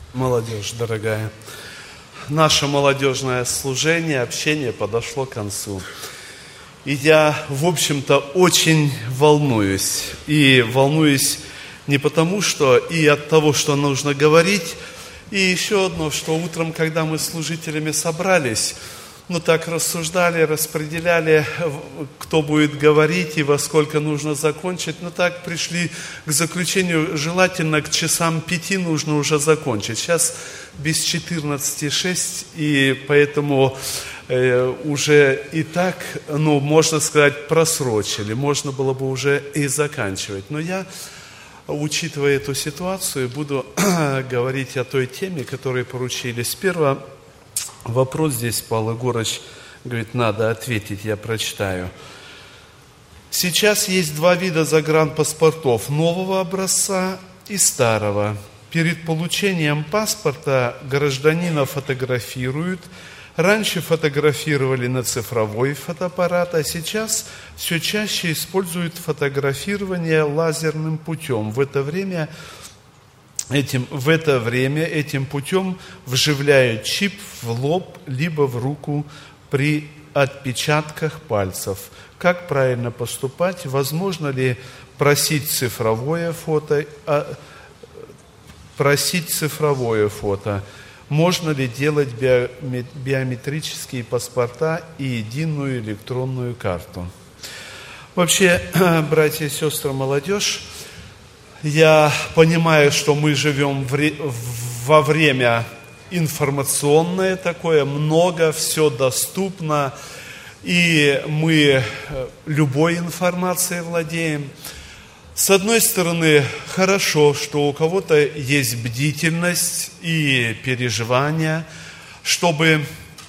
Молодежь дорогая, наше молодежное служение, общение подошло к концу. И я, в общем-то, очень волнуюсь. И волнуюсь не потому, что и от того, что нужно говорить. И еще одно, что утром, когда мы с служителями собрались, так рассуждали, распределяли, кто будет говорить и во сколько нужно закончить. Так пришли к заключению, желательно к часам 5 нужно уже закончить. Сейчас без 14:06, и поэтому уже и так, можно сказать, просрочили. Можно было бы уже и заканчивать. Но я, учитывая эту ситуацию, буду говорить о той теме, которой поручили. Сперва вопрос здесь, Павел Егорович говорит, надо ответить, я прочитаю. Сейчас есть 2 вида загранпаспортов, нового образца и старого. Перед получением паспорта гражданина фотографируют. Раньше фотографировали на цифровой фотоаппарат, а сейчас все чаще используют фотографирование лазерным путем. В это время этим путем вживляют чип в лоб либо в руку при отпечатках пальцев. Как правильно поступать? Возможно ли просить цифровое фото? Можно ли делать биометрические паспорта и единую электронную карту? Вообще, братья и сестры, молодежь, я понимаю, что мы живем во время информационное такое, много, все доступно, и мы любой информацией владеем. С одной стороны, хорошо, что у кого-то есть бдительность и переживания, чтобы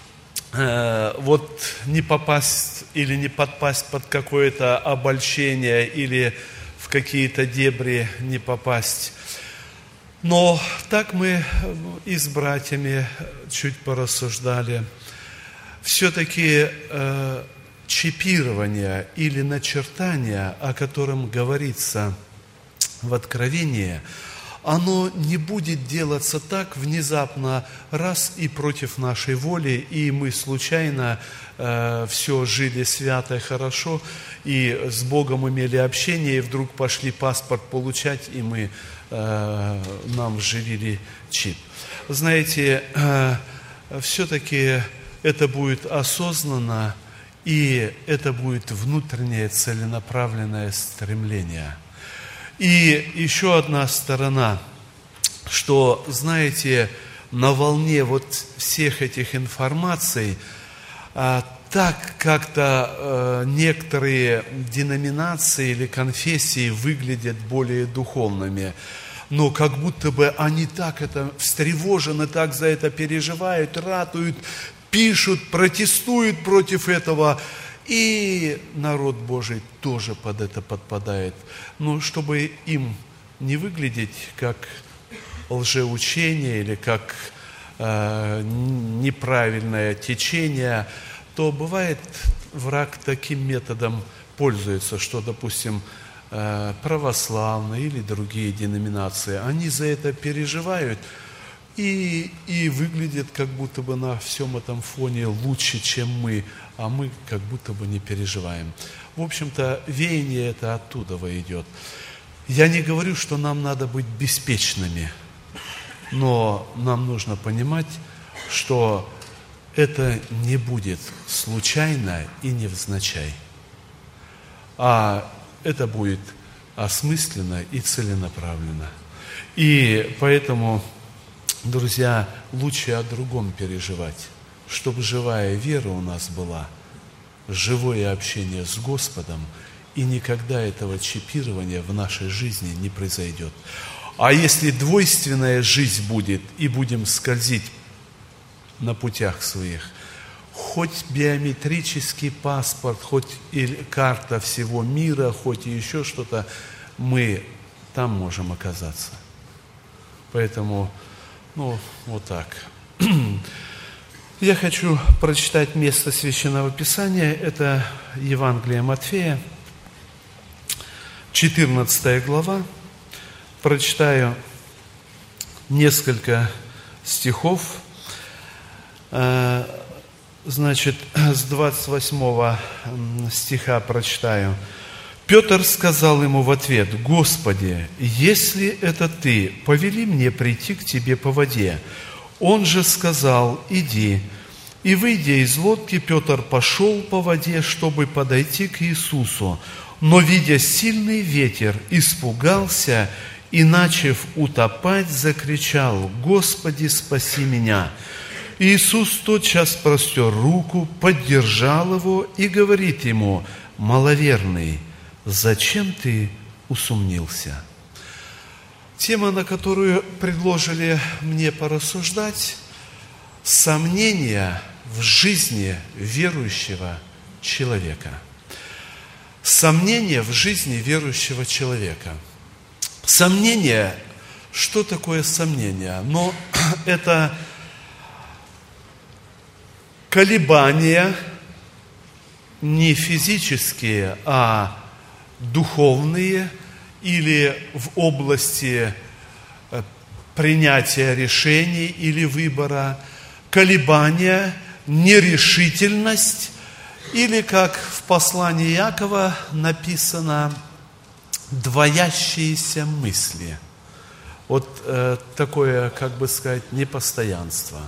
не попасть или не подпасть под какое-то обольщение или в какие-то дебри не попасть. Но так мы и с братьями чуть порассуждали. Все-таки чипирование или начертание, о котором говорится в Откровении, оно не будет делаться так внезапно, раз и против нашей воли, и мы случайно все жили свято и хорошо, и с Богом имели общение, и вдруг пошли паспорт получать, и нам вживили чип. Знаете, все-таки это будет осознанно, и это будет внутреннее целенаправленное стремление. И еще одна сторона, что, знаете, на волне всех этих информаций, так как-то некоторые деноминации или конфессии выглядят более духовными, но как будто бы они так встревожены, так за это переживают, ратуют, пишут, протестуют против этого, и народ Божий тоже под это подпадает. Но чтобы им не выглядеть как лжеучение или как неправильное течение, то бывает, враг таким методом пользуется, что, допустим, православные или другие деноминации, они за это переживают, и выглядят как будто бы на всем этом фоне лучше, чем мы, а мы как будто бы не переживаем. В общем-то, веяние это оттуда идет. Я не говорю, что нам надо быть беспечными, но нам нужно понимать, что это не будет случайно и невзначай, а это будет осмысленно и целенаправленно. И поэтому, друзья, лучше о другом переживать, чтобы живая вера у нас была, живое общение с Господом, и никогда этого чипирования в нашей жизни не произойдет. А если двойственная жизнь будет, и будем скользить на путях своих, хоть биометрический паспорт, хоть и карта всего мира, хоть и еще что-то, мы там можем оказаться. Поэтому, вот так. Я хочу прочитать место Священного Писания. Это Евангелие Матфея, 14 глава. Прочитаю несколько стихов. Значит, с 28 стиха прочитаю. Петр сказал ему в ответ: «Господи, если это Ты, повели мне прийти к Тебе по воде». Он же сказал: «Иди». И, выйдя из лодки, Петр пошел по воде, чтобы подойти к Иисусу. Но, видя сильный ветер, испугался и, начав утопать, закричал: «Господи, спаси меня!» Иисус тотчас простер руку, поддержал его и говорит ему: «Маловерный, зачем ты усомнился?» Тема, на которую предложили мне порассуждать – сомнения в жизни верующего человека. Сомнения в жизни верующего человека. Сомнение, что такое сомнение? Но это колебания не физические, а духовные или в области принятия решений или выбора, колебания, нерешительность или, как в послании Иакова написано, двоящиеся мысли. Вот такое, как бы сказать, непостоянство.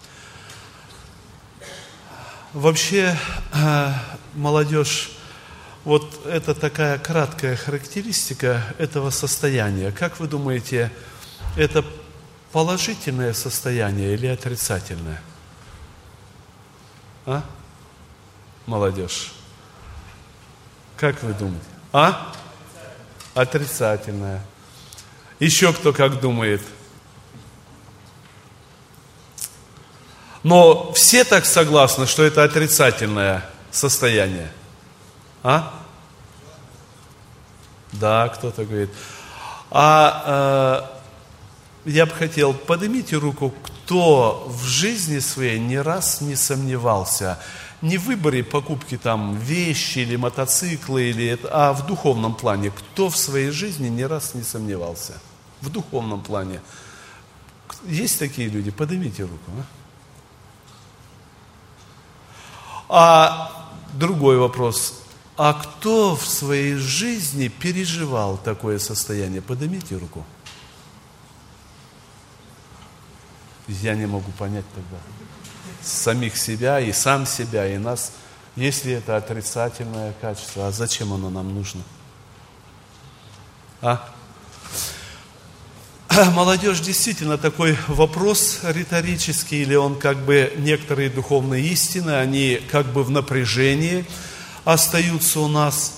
Вообще, молодежь, вот это такая краткая характеристика этого состояния. Как вы думаете, это положительное состояние или отрицательное? А? Молодежь. Как вы думаете? А? Отрицательное. Еще кто как думает? Но все так согласны, что это отрицательное состояние? А? Да, кто-то говорит. Я бы хотел, поднимите руку, кто в жизни своей ни раз не сомневался, не в выборе покупки там вещи или мотоциклы, а в духовном плане. Кто в своей жизни ни раз не сомневался? В духовном плане. Есть такие люди? Поднимите руку. А другой вопрос. А кто в своей жизни переживал такое состояние? Поднимите руку. Я не могу понять тогда. Самих себя и сам себя, и нас. Если это отрицательное качество, а зачем оно нам нужно? Молодежь, действительно, такой вопрос риторический, или он как бы некоторые духовные истины, они как бы в напряжении остаются у нас.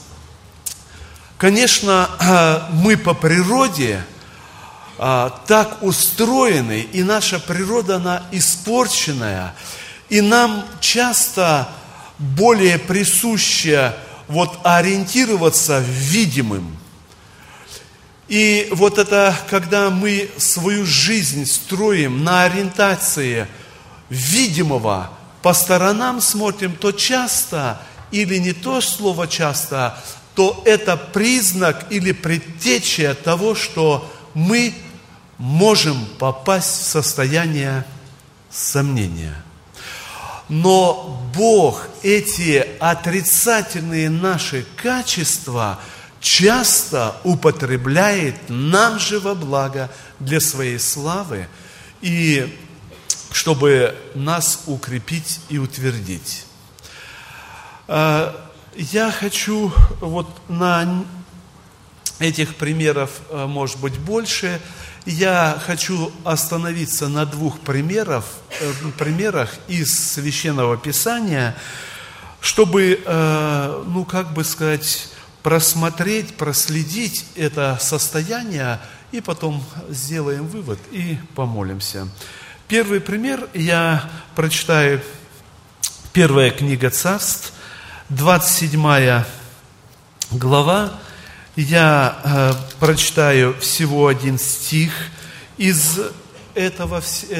Конечно, мы по природе так устроены, и наша природа, она испорченная, и нам часто более присуще ориентироваться в видимом. И вот это, когда мы свою жизнь строим на ориентации видимого, по сторонам смотрим, то часто, или не то слово часто, то это признак или предтеча того, что мы можем попасть в состояние сомнения. Но Бог эти отрицательные наши качества часто употребляет нам же во благо для своей славы и чтобы нас укрепить и утвердить. Я хочу на этих примеров, может быть, больше. Я хочу остановиться на двух примерах из Священного Писания, чтобы, просмотреть, проследить это состояние, и потом сделаем вывод и помолимся. Первый пример я прочитаю. Первая книга Царств, 27 глава. Я прочитаю всего один стих из этой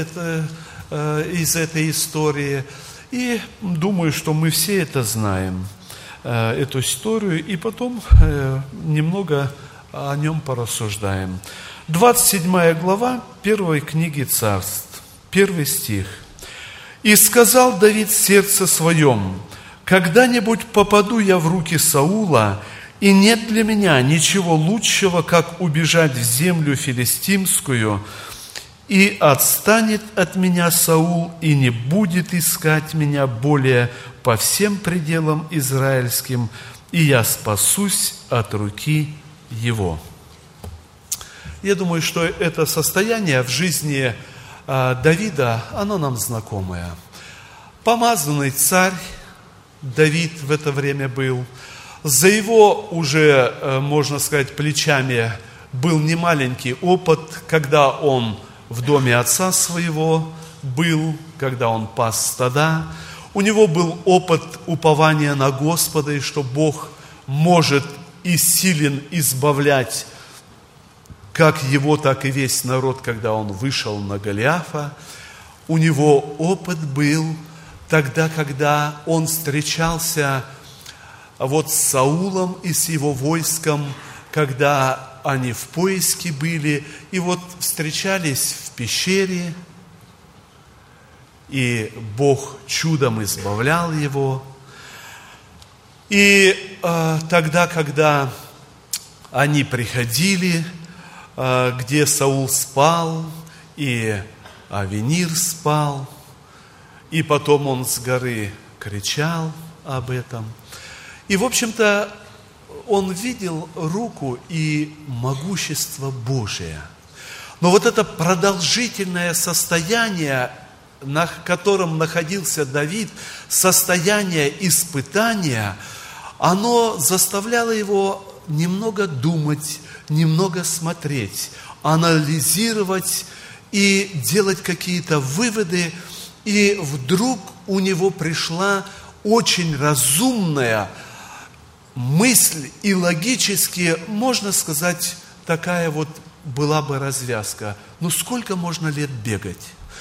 истории. И думаю, что мы все это знаем, эту историю, и потом немного о нем порассуждаем. 27 глава первой книги Царств. 1 стих. «И сказал Давид в сердце своем: когда-нибудь попаду я в руки Саула, и нет для меня ничего лучшего, как убежать в землю филистимскую, и отстанет от меня Саул, и не будет искать меня более по всем пределам израильским, и я спасусь от руки его». Я думаю, что это состояние в жизни Давида, оно нам знакомое. Помазанный царь Давид в это время был. За его уже, можно сказать, плечами был немаленький опыт, когда он в доме отца своего был, когда он пас стада. У него был опыт упования на Господа, и что Бог может и силен избавлять как его, так и весь народ, когда он вышел на Голиафа. У него опыт был тогда, когда он встречался с Саулом и с его войском, когда они в поиске были, и встречались в пещере, и Бог чудом избавлял его. И тогда, когда они приходили, где Саул спал, и Авенир спал, и потом он с горы кричал об этом. И, в общем-то, он видел руку и могущество Божие. Но это продолжительное состояние, на котором находился Давид, состояние испытания, оно заставляло его немного думать, немного смотреть, анализировать и делать какие-то выводы. И вдруг у него пришла очень разумная мысль, и логически, можно сказать, такая была бы развязка. Сколько можно лет бегать?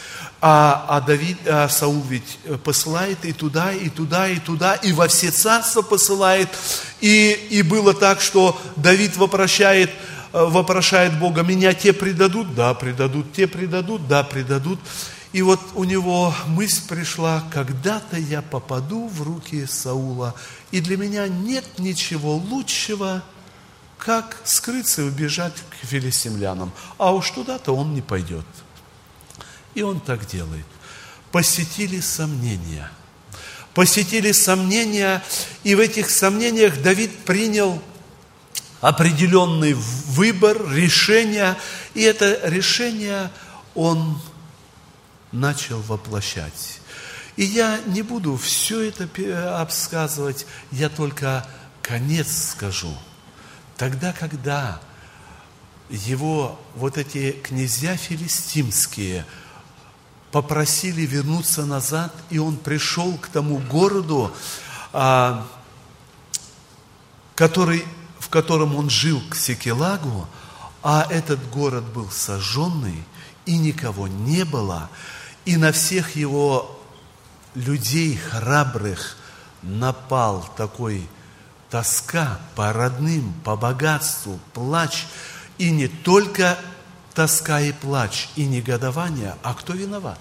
Саул ведь посылает и туда, и туда, и туда, и во все царства посылает. И было так, что Давид вопрошает Бога: меня те предадут? Да, предадут. Те предадут? Да, предадут. И у него мысль пришла: когда-то я попаду в руки Саула, и для меня нет ничего лучшего, как скрыться и убежать к филистимлянам. А уж туда-то он не пойдет. И он так делает. Посетили сомнения, и в этих сомнениях Давид принял определенный выбор, решение, и это решение он начал воплощать. И я не буду все это обсказывать, я только конец скажу. Тогда, когда его эти князья филистимские попросили вернуться назад, и он пришел к тому городу, в котором он жил, к Сикелагу, а этот город был сожженный, и никого не было, и на всех его людей храбрых напал такой тоска по родным, по богатству, плач, и не только тоска и плач, и негодование, а кто виноват?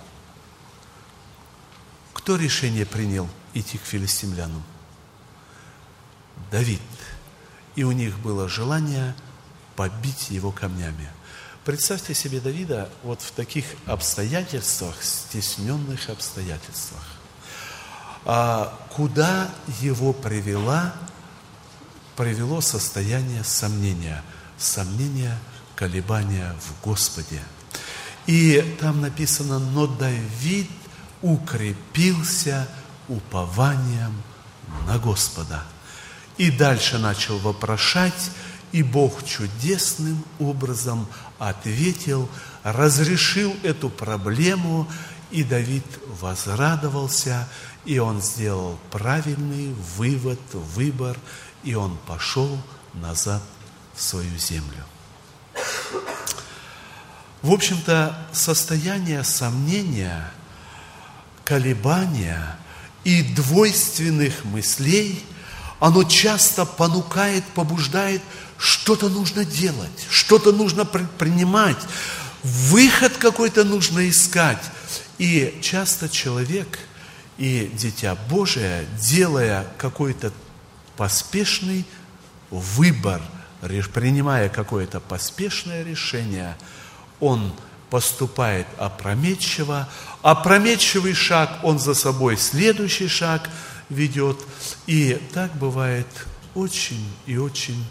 Кто решение принял идти к филистимлянам? Давид. И у них было желание побить его камнями. Представьте себе Давида в таких обстоятельствах, стесненных обстоятельствах. Куда его привело состояние сомнения, колебания в Господе. И там написано: но Давид укрепился упованием на Господа. И дальше начал вопрошать, и Бог чудесным образом ответил, разрешил эту проблему, и Давид возрадовался, и он сделал правильный выбор, и он пошел назад в свою землю. В общем-то, состояние сомнения, колебания и двойственных мыслей, оно часто понукает, побуждает, что-то нужно делать, что-то нужно предпринимать, выход какой-то нужно искать. И часто человек и Дитя Божие, делая какой-то поспешный выбор, принимая какое-то поспешное решение, он поступает опрометчиво. Опрометчивый шаг, он за собой следующий шаг ведет. И так бывает очень и очень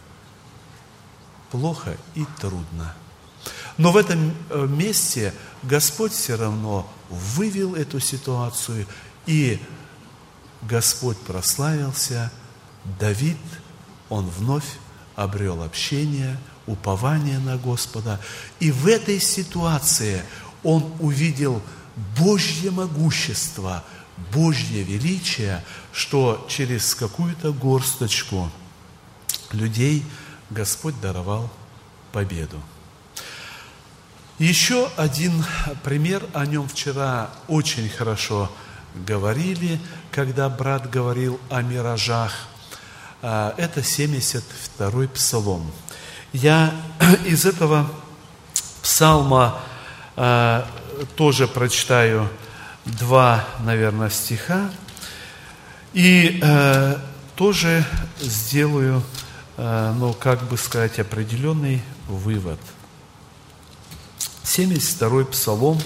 плохо и трудно. Но в этом месте Господь все равно вывел эту ситуацию, и Господь прославился. Давид, он вновь обрел общение, упование на Господа. И в этой ситуации он увидел Божье могущество, Божье величие, что через какую-то горсточку людей Господь даровал победу. Еще один пример, о нем вчера очень хорошо говорили, когда брат говорил о миражах. Это 72-й псалом. Я из этого псалма тоже прочитаю 2, наверное, стиха и тоже сделаю, определенный вывод. 72-й псалом,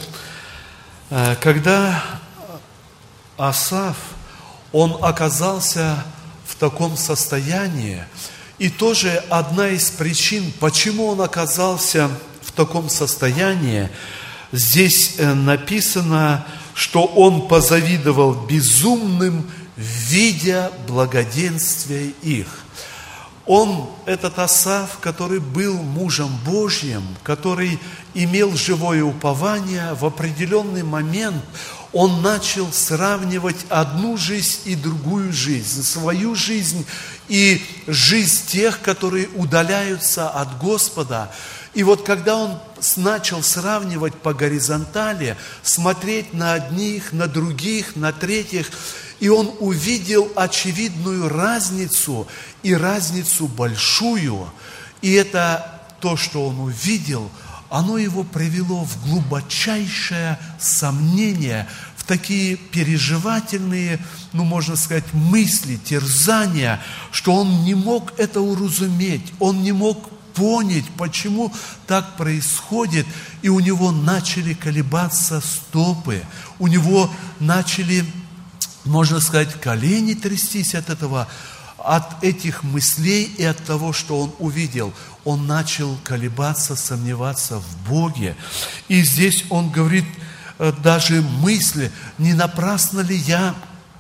когда Асаф, он оказался в таком состоянии, и тоже одна из причин, почему он оказался в таком состоянии, здесь написано, что он позавидовал безумным, видя благоденствие их. Он, этот Асаф, который был мужем Божьим, который имел живое упование, в определенный момент он начал сравнивать одну жизнь и другую жизнь, свою жизнь и жизнь тех, которые удаляются от Господа. И вот когда он начал сравнивать по горизонтали, смотреть на одних, на других, на третьих, и он увидел очевидную разницу, и разницу большую. И это то, что он увидел, оно его привело в глубочайшее сомнение, в такие переживательные, мысли, терзания, что он не мог это уразуметь, он не мог понять, почему так происходит, и у него начали колебаться стопы, у него начали, колени трястись от этого, от этих мыслей и от того, что он увидел. Он начал колебаться, сомневаться в Боге. И здесь он говорит даже мысли, не напрасно ли я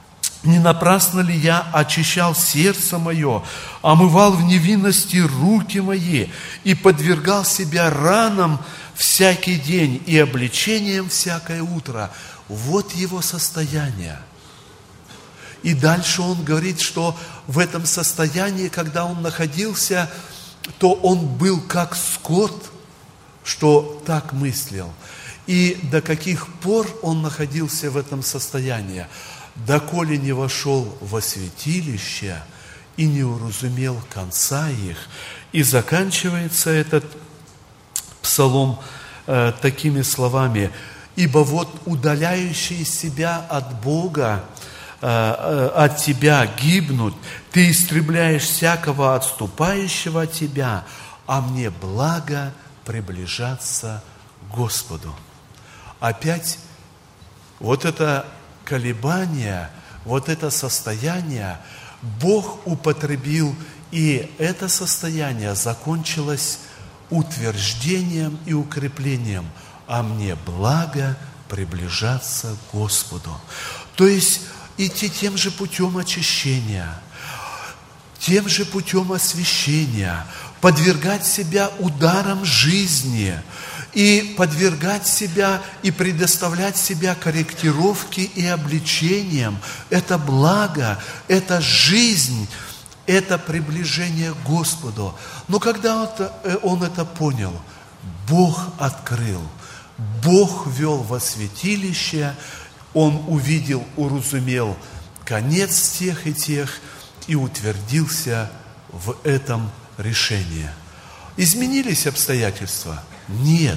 очищал сердце мое, омывал в невинности руки мои и подвергал себя ранам всякий день и обличениям всякое утро. Вот его состояние. И дальше он говорит, что в этом состоянии, когда он находился, то он был как скот, что так мыслил. И до каких пор он находился в этом состоянии? Доколе не вошел во святилище и не уразумел конца их. И заканчивается этот псалом такими словами: «Ибо вот удаляющие себя от Бога, от Тебя гибнут, Ты истребляешь всякого отступающего от Тебя, а мне благо приближаться к Господу». Опять вот это колебание, вот это состояние Бог употребил, и это состояние закончилось утверждением и укреплением: «А мне благо приближаться к Господу». То есть идти тем же путем очищения, тем же путем освящения, подвергать себя ударам жизни и подвергать себя и предоставлять себя корректировке и обличениям. Это благо, это жизнь, это приближение к Господу. Но когда он это понял, Бог открыл, Бог ввел во святилище, он увидел, уразумел конец тех и утвердился в этом решении. Изменились обстоятельства? Нет.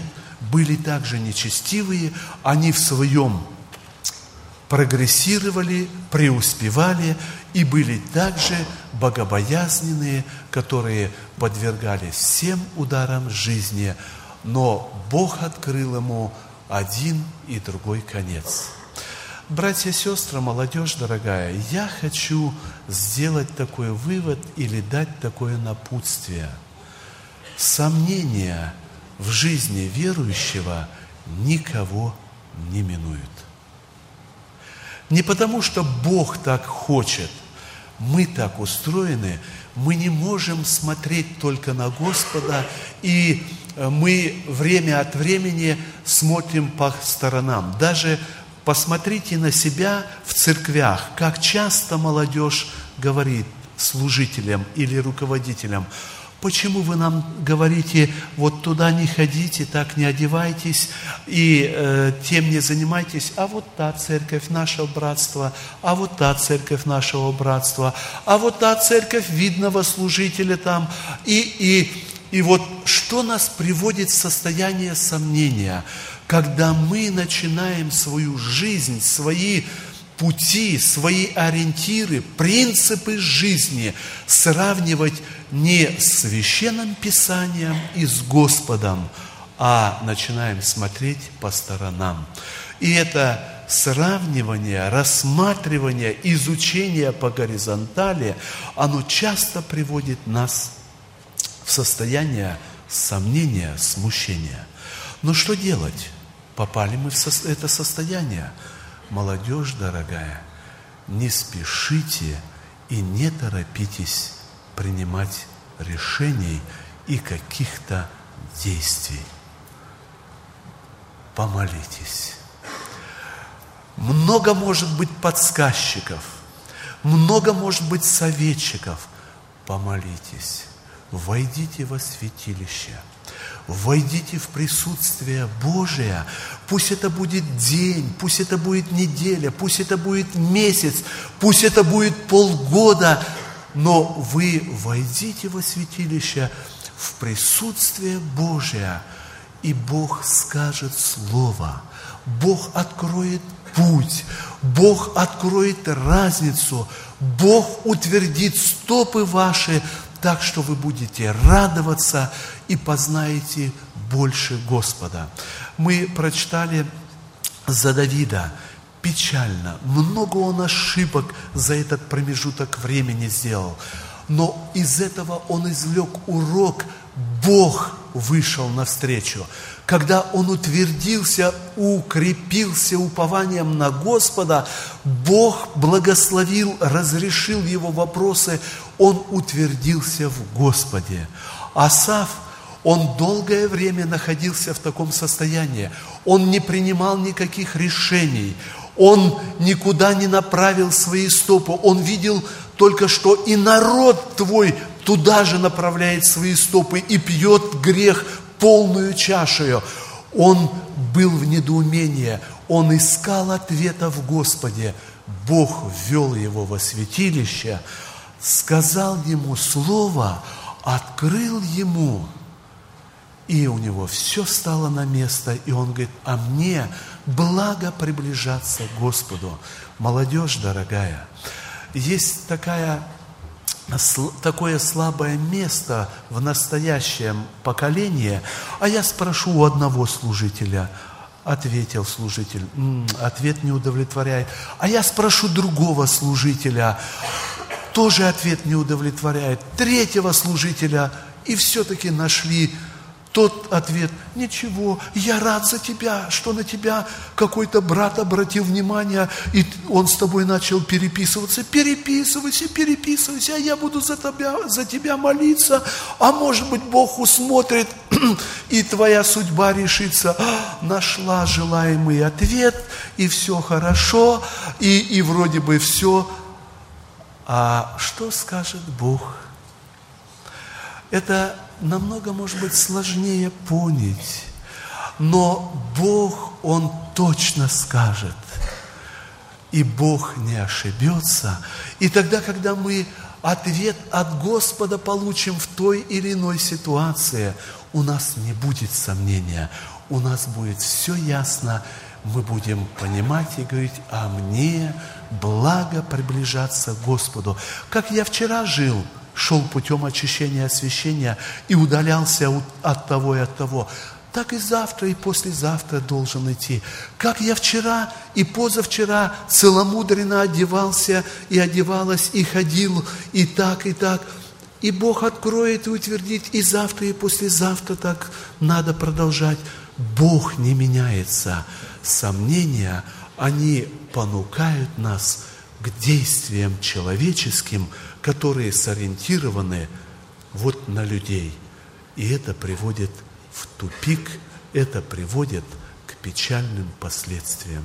были также нечестивые, они в своем прогрессировали, преуспевали и были также богобоязненные, которые подвергались всем ударам жизни, но Бог открыл ему один и другой конец. Братья и сестры, молодежь дорогая, я хочу сделать такой вывод или дать такое напутствие. Сомнения в жизни верующего никого не минуют. Не потому, что Бог так хочет, мы так устроены, мы не можем смотреть только на Господа, и мы время от времени смотрим по сторонам. Даже посмотрите на себя в церквях, как часто молодежь говорит служителям или руководителям: почему вы нам говорите, вот туда не ходите, так не одевайтесь, и тем не занимайтесь, а вот та церковь нашего братства, а вот та церковь нашего братства, а вот та церковь видного служителя там. И вот что нас приводит в состояние сомнения, когда мы начинаем свою жизнь, свои пути, свои ориентиры, принципы жизни сравнивать не с Священным Писанием и с Господом, а начинаем смотреть по сторонам. И это сравнивание, рассматривание, изучение по горизонтали, оно часто приводит нас в состояние сомнения, смущения. Но что делать? Попали мы в это состояние. Молодежь дорогая, не спешите и не торопитесь принимать решений и каких-то действий. Помолитесь. Много может быть подсказчиков, много может быть советчиков. Помолитесь. Войдите во святилище. Войдите в присутствие Божие. Пусть это будет день, пусть это будет неделя, пусть это будет месяц, пусть это будет полгода, но вы войдите во святилище в присутствие Божие, и Бог скажет слово, Бог откроет путь, Бог откроет разницу, Бог утвердит стопы ваши, так что вы будете радоваться и познаете больше Господа. Мы прочитали за Давида. Печально. Много он ошибок за этот промежуток времени сделал. Но из этого он извлек урок. Бог вышел навстречу. Когда он утвердился, укрепился упованием на Господа, Бог благословил, разрешил его вопросы, он утвердился в Господе. Асаф, он долгое время находился в таком состоянии. Он не принимал никаких решений. Он никуда не направил свои стопы. Он видел только, что и народ твой туда же направляет свои стопы и пьет грех полную чашею. Он был в недоумении. Он искал ответа в Господе. Бог ввел его во святилище, сказал ему слово, открыл ему. И у него все стало на место. И он говорит: а мне благо приближаться к Господу. Молодежь дорогая, есть такое слабое место в настоящем поколении. А я спрошу у одного служителя, ответил служитель, ответ не удовлетворяет. А я спрошу другого служителя, тоже ответ не удовлетворяет. Третьего служителя, и все-таки нашли тот ответ: ничего, я рад за тебя, что на тебя какой-то брат обратил внимание, и он с тобой начал переписываться. Переписывайся, а я буду за тебя молиться, а может быть Бог усмотрит, и твоя судьба решится. Нашла желаемый ответ, и все хорошо, и вроде бы все. А что скажет Бог? Это намного, может быть, сложнее понять, но Бог, Он точно скажет, и Бог не ошибется. И тогда, когда мы ответ от Господа получим в той или иной ситуации, у нас не будет сомнения, у нас будет все ясно, мы будем понимать и говорить: а мне благо приближаться к Господу. Как я вчера жил, шел путем очищения, освящения и удалялся от того и от того, так и завтра, и послезавтра должен идти. Как я вчера и позавчера целомудренно одевался и одевалась, и ходил, и так, и так. И Бог откроет и утвердит, и завтра, и послезавтра так надо продолжать. Бог не меняется. Сомнения, они понукают нас к действиям человеческим, которые сориентированы вот на людей. И это приводит в тупик, это приводит к печальным последствиям.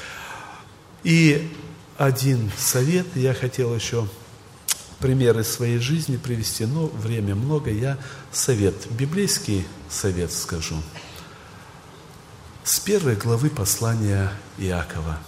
И один совет, я хотел еще примеры своей жизни привести, но время много, я библейский совет скажу. С 1 главы послания Иакова.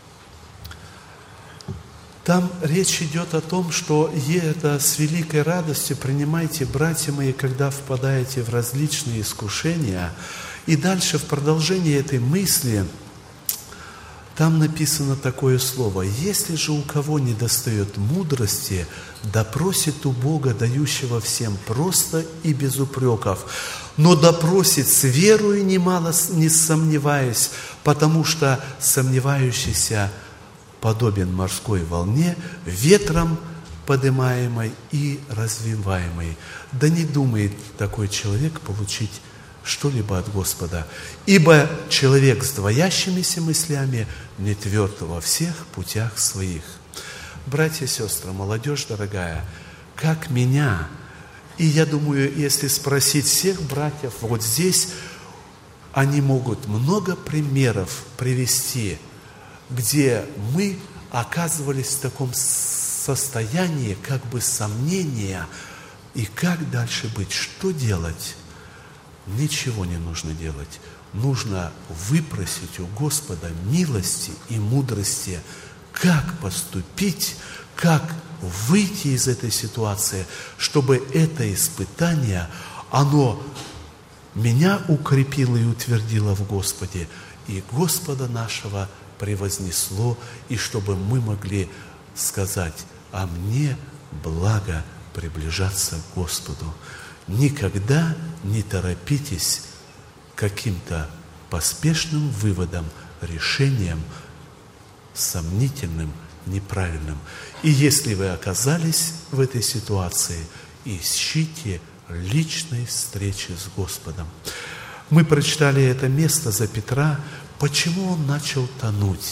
Там речь идет о том, что это с великой радостью принимайте, братья мои, когда впадаете в различные искушения. И дальше в продолжении этой мысли там написано такое слово: «Если же у кого недостает мудрости, да просит у Бога, дающего всем просто и без упреков, но да просит с верою немало, не сомневаясь, потому что сомневающийся подобен морской волне, ветром подымаемой и развиваемой. Да не думает такой человек получить что-либо от Господа. Ибо человек с двоящимися мыслями не тверд во всех путях своих». Братья и сестры, молодежь дорогая, как меня, и я думаю, если спросить всех братьев вот здесь, они могут много примеров привести, где мы оказывались в таком состоянии как бы сомнения, и как дальше быть, что делать? Ничего не нужно делать. Нужно выпросить у Господа милости и мудрости, как поступить, как выйти из этой ситуации, чтобы это испытание, оно меня укрепило и утвердило в Господе, и Господа нашего превознесло, и чтобы мы могли сказать: а мне благо приближаться к Господу. Никогда не торопитесь каким-то поспешным выводом, решением сомнительным, неправильным. И если вы оказались в этой ситуации, ищите личной встречи с Господом. Мы прочитали это место за Петра. Почему он начал тонуть?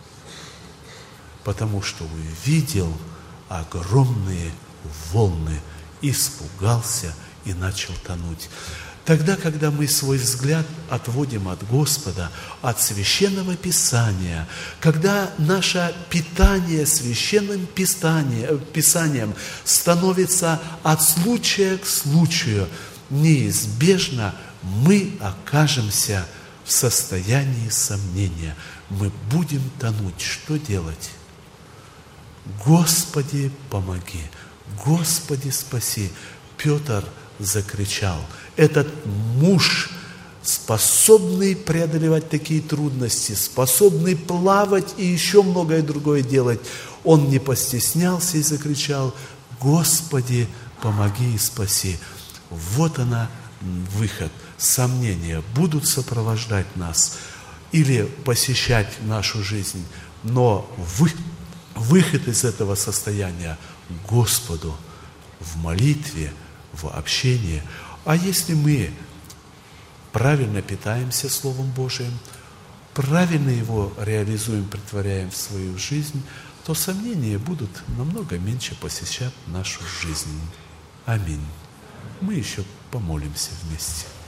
Потому что увидел огромные волны, испугался и начал тонуть. Тогда, когда мы свой взгляд отводим от Господа, от Священного Писания, когда наше питание Священным Писанием становится от случая к случаю, неизбежно мы окажемся в состоянии сомнения. Мы будем тонуть. Что делать? Господи, помоги! Господи, спаси! Петр закричал. Этот муж, способный преодолевать такие трудности, способный плавать и еще многое другое делать, он не постеснялся и закричал: Господи, помоги и спаси. Вот она, выход. Сомнения будут сопровождать нас или посещать нашу жизнь, но выход из этого состояния Господу в молитве, в общении. А если мы правильно питаемся Словом Божиим, правильно его реализуем, претворяем в свою жизнь, то сомнения будут намного меньше посещать нашу жизнь. Аминь. Мы еще помолимся вместе.